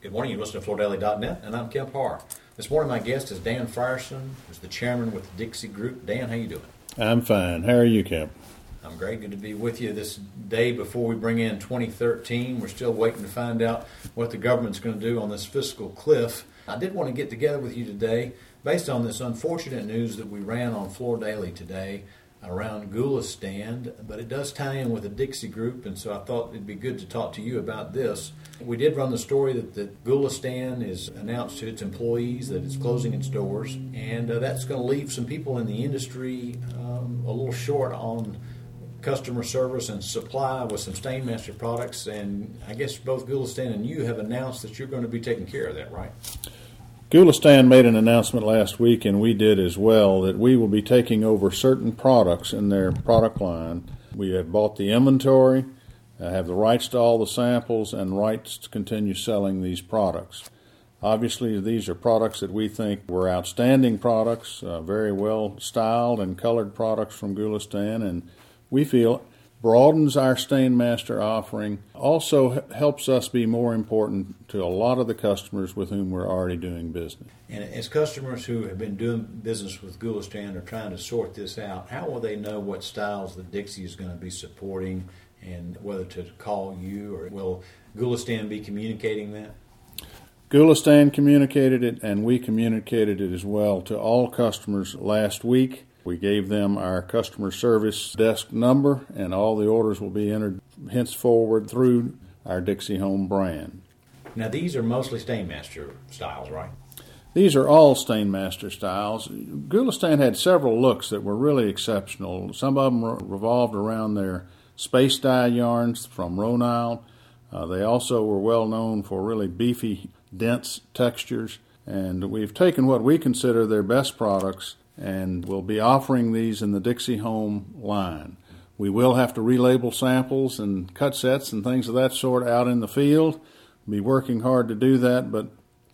Good morning. You're listening to FloorDaily.net, and I'm Kemp Harr. This morning, my guest is Dan Frierson, who's the chairman with the Dixie Group. Dan, how you doing? I'm fine. How are you, Kemp? I'm great. Good to be with you this day before we bring in 2013. We're still waiting to find out what the government's going to do on this fiscal cliff. I did want to get together with you today based on this unfortunate news that we ran on Floor Daily today around Gulistan, but it does tie in with the Dixie Group, and so I thought it'd be good to talk to you about this. We did run the story that Gulistan is announced to its employees that it's closing its doors, and that's going to leave some people in the industry a little short on customer service and supply with some Stainmaster products, and I guess both Gulistan and you have announced that you're going to be taking care of that, right? Gulistan made an announcement last week, and we did as well, that we will be taking over certain products in their product line. We have bought the inventory, have the rights to all the samples, and rights to continue selling these products. Obviously, these are products that we think were outstanding products, very well styled and colored products from Gulistan, and we feel broadens our Stainmaster offering, also helps us be more important to a lot of the customers with whom we're already doing business. And as customers who have been doing business with Gulistan are trying to sort this out, how will they know what styles that Dixie is going to be supporting and whether to call you, or will Gulistan be communicating that? Gulistan communicated it, and we communicated it as well to all customers last week. We gave them our customer service desk number, and all the orders will be entered henceforward through our Dixie Home brand. Now, these are mostly Stainmaster styles, right? These are all Stainmaster styles. Gulistan had several looks that were really exceptional. Some of them revolved around their space dye yarns from Rhone. They also were well known for really beefy, dense textures, and we've taken what we consider their best products and we'll be offering these in the Dixie Home line. We will have to relabel samples and cut sets and things of that sort out in the field. We'll be working hard to do that, but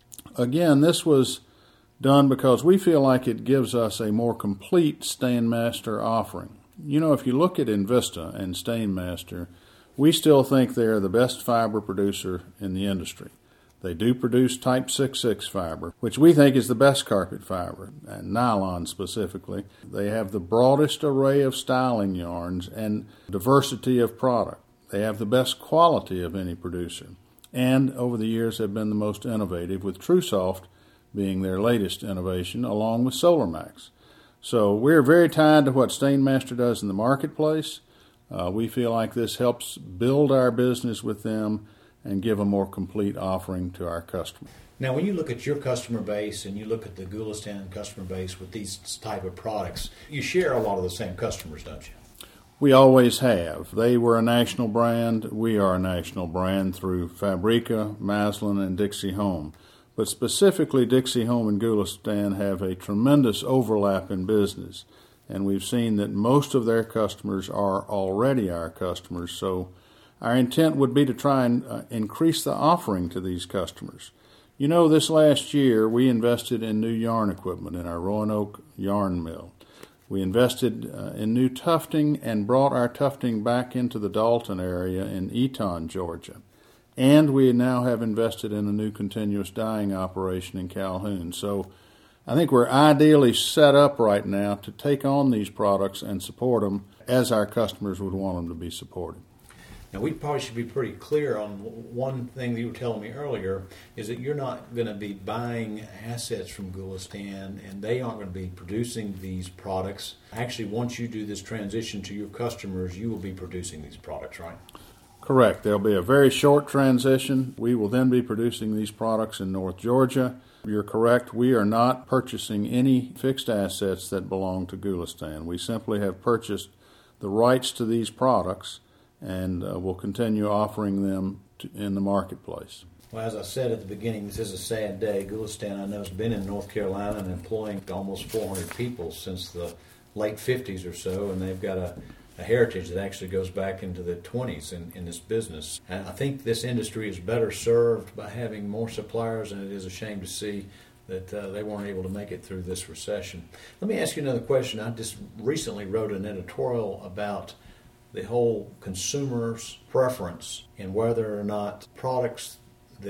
again, this was done because we feel like it gives us a more complete Stainmaster offering. You know, if you look at Invista and Stainmaster, we still think they're the best fiber producer in the industry. They do produce Type 6/6 fiber, which we think is the best carpet fiber, and nylon specifically. They have the broadest array of styling yarns and diversity of product. They have the best quality of any producer, and over the years have been the most innovative, with TrueSoft being their latest innovation, along with SolarMax. So we're very tied to what Stainmaster does in the marketplace. We feel like this helps build our business with them and give a more complete offering to our customers. Now, when you look at your customer base and you look at the Gulistan customer base with these type of products, you share a lot of the same customers, don't you? We always have. They were a national brand. We are a national brand through Fabrica, Maslin, and Dixie Home. But specifically, Dixie Home and Gulistan have a tremendous overlap in business, and we've seen that most of their customers are already our customers, so our intent would be to try and increase the offering to these customers. You know, this last year we invested in new yarn equipment in our Roanoke yarn mill. We invested in new tufting and brought our tufting back into the Dalton area in Eaton, Georgia. And we now have invested in a new continuous dyeing operation in Calhoun. So I think we're ideally set up right now to take on these products and support them as our customers would want them to be supported. Now, we probably should be pretty clear on one thing that you were telling me earlier, is that you're not going to be buying assets from Gulistan, and they aren't going to be producing these products. Actually, once you do this transition to your customers, you will be producing these products, right? Correct. There'll be a very short transition. We will then be producing these products in North Georgia. You're correct. We are not purchasing any fixed assets that belong to Gulistan. We simply have purchased the rights to these products, and we'll continue offering them in the marketplace. Well, as I said at the beginning, this is a sad day. Gulistan, I know, has been in North Carolina and employing almost 400 people since the late 50s or so, and they've got a heritage that actually goes back into the 20s in this business. And I think this industry is better served by having more suppliers, and it is a shame to see that they weren't able to make it through this recession. Let me ask you another question. I just recently wrote an editorial about the whole consumer's preference and whether or not products that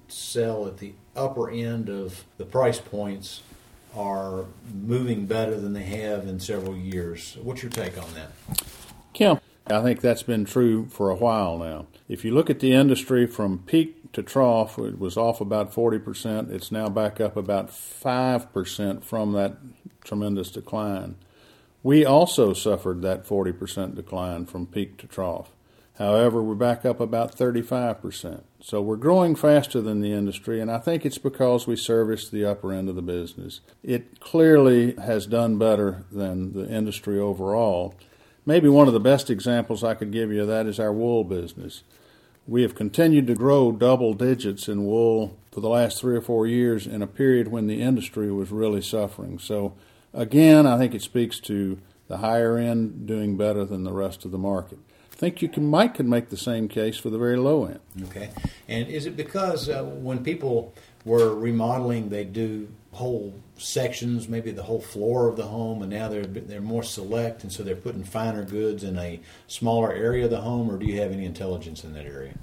sell at the upper end of the price points are moving better than they have in several years. What's your take on that? Kim, I think that's been true for a while now. If you look at the industry from peak to trough, it was off about 40%. It's now back up about 5% from that tremendous decline. We also suffered that 40% decline from peak to trough. However, we're back up about 35%. So we're growing faster than the industry, and I think it's because we service the upper end of the business. It clearly has done better than the industry overall. Maybe one of the best examples I could give you of that is our wool business. We have continued to grow double digits in wool for the last 3 or 4 years in a period when the industry was really suffering. So, again, I think it speaks to the higher end doing better than the rest of the market. I think you might make the same case for the very low end. Okay. And is it because when people were remodeling, they do whole sections, maybe the whole floor of the home, and now they're more select, and so they're putting finer goods in a smaller area of the home, or do you have any intelligence in that area?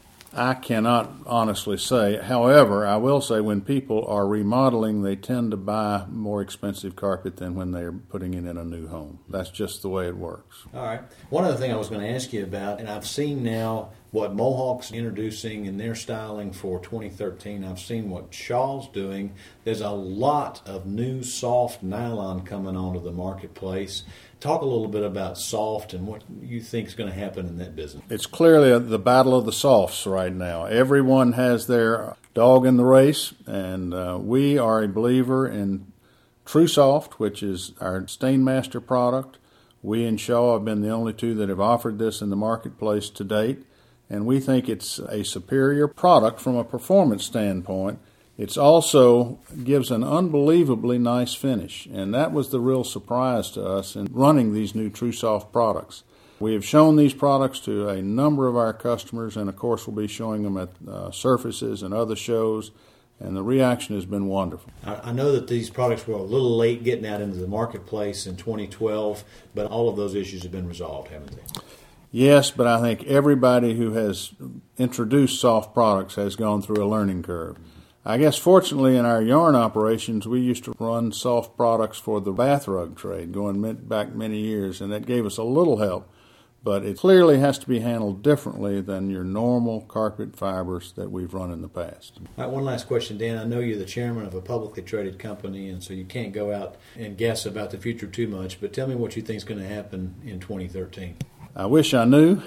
I cannot honestly say. However, I will say when people are remodeling, they tend to buy more expensive carpet than when they're putting it in a new home. That's just the way it works. All right. One other thing I was going to ask you about, and I've seen now what Mohawk's introducing in their styling for 2013. I've seen what Shaw's doing. There's a lot of new soft nylon coming onto the marketplace. Talk a little bit about soft and what you think is going to happen in that business. It's clearly the battle of the softs right now. Everyone has their dog in the race, and we are a believer in True Soft, which is our Stainmaster product. We and Shaw have been the only two that have offered this in the marketplace to date, and we think it's a superior product from a performance standpoint. It also gives an unbelievably nice finish, and that was the real surprise to us in running these new True Soft products. We have shown these products to a number of our customers, and of course we'll be showing them at Surfaces and other shows, and the reaction has been wonderful. I know that these products were a little late getting out into the marketplace in 2012, but all of those issues have been resolved, haven't they? Yes, but I think everybody who has introduced soft products has gone through a learning curve. I guess fortunately in our yarn operations, we used to run soft products for the bath rug trade going back many years, and that gave us a little help. But it clearly has to be handled differently than your normal carpet fibers that we've run in the past. All right, one last question, Dan. I know you're the chairman of a publicly traded company, and so you can't go out and guess about the future too much, but tell me what you think is going to happen in 2013. I wish I knew,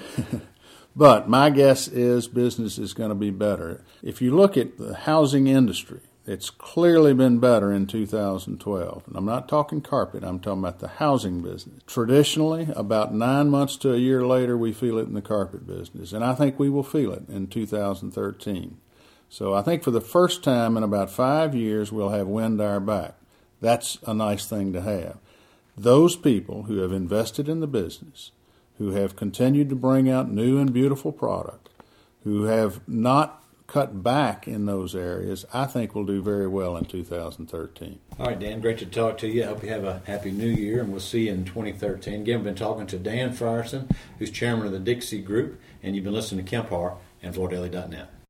but my guess is business is going to be better. If you look at the housing industry, it's clearly been better in 2012. And I'm not talking carpet, I'm talking about the housing business. Traditionally, about 9 months to a year later, we feel it in the carpet business. And I think we will feel it in 2013. So I think for the first time in about 5 years, we'll have wind at our back. That's a nice thing to have. Those people who have invested in the business, who have continued to bring out new and beautiful product, who have not cut back in those areas, I think will do very well in 2013. All right, Dan, great to talk to you. I hope you have a happy new year, and we'll see you in 2013. Again, we've been talking to Dan Frierson, who's chairman of the Dixie Group, and you've been listening to Kemp Harr and FloorDaily.net.